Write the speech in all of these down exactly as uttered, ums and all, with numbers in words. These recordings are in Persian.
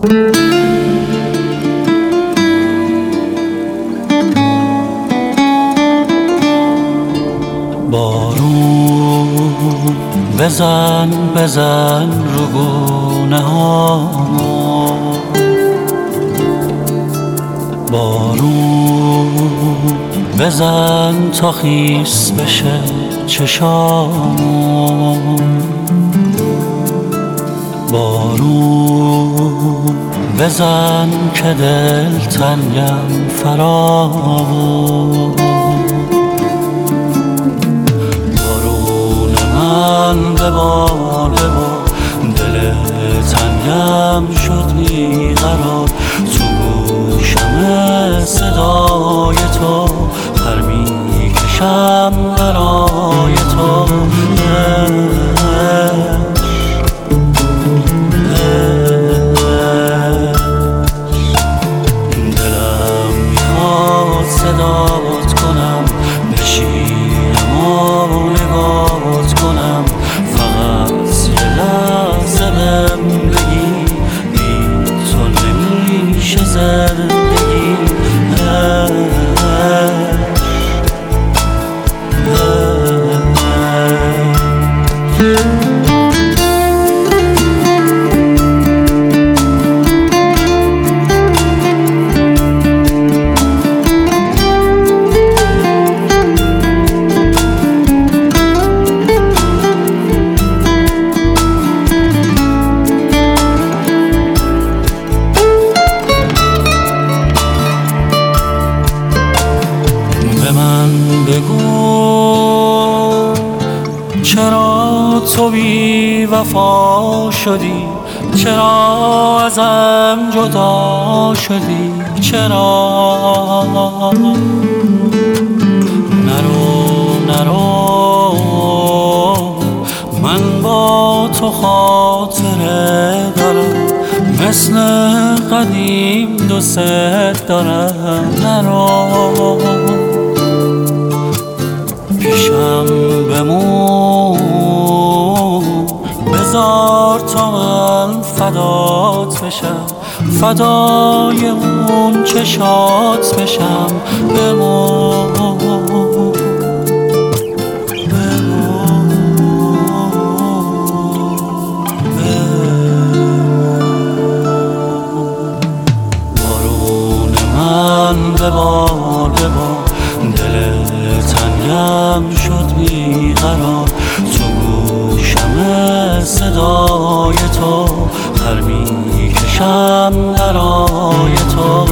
بارون بزن بزن رو گونه ها، بارون بزن تا خیس بشه چشام، بارون بزن که دل تنگم فراوان، بارون من ببار ببار دل تنگم شد بیقرار، تو گوشم صدای تو پر میکشم برای تو، صدات کنم بشینم و نگات کنم، فقط یه لحظه بهم بگی بی تو نمیشه زندگی. چرا تو بی وفا شدی، چرا ازم جدا شدی، چرا نرو نرو من با تو خاطره دارم، مثل قدیم دوست دارم، نرو پیشم بمون، بذار تا من فدات بشم، فدای اون چشات بشم، بمون بمون بمون. بارون من ببار ببار دل تنگم شد بیقرار، تو گوشم صدای تو پر میکشم برای تو،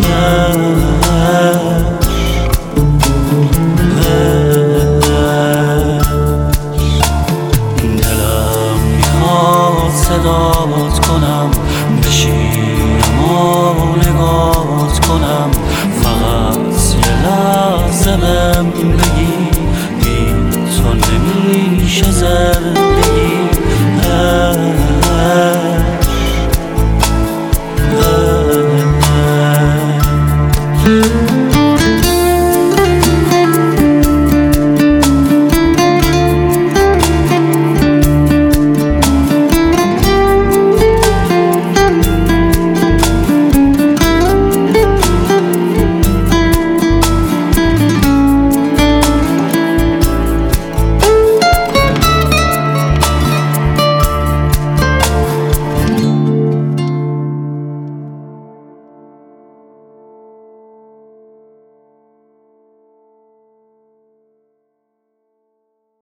دلم میخواد صدات کنم بشینم و نگات کنم، فقط یه لحظه بهم بگی بی تو نمیشه زندگی.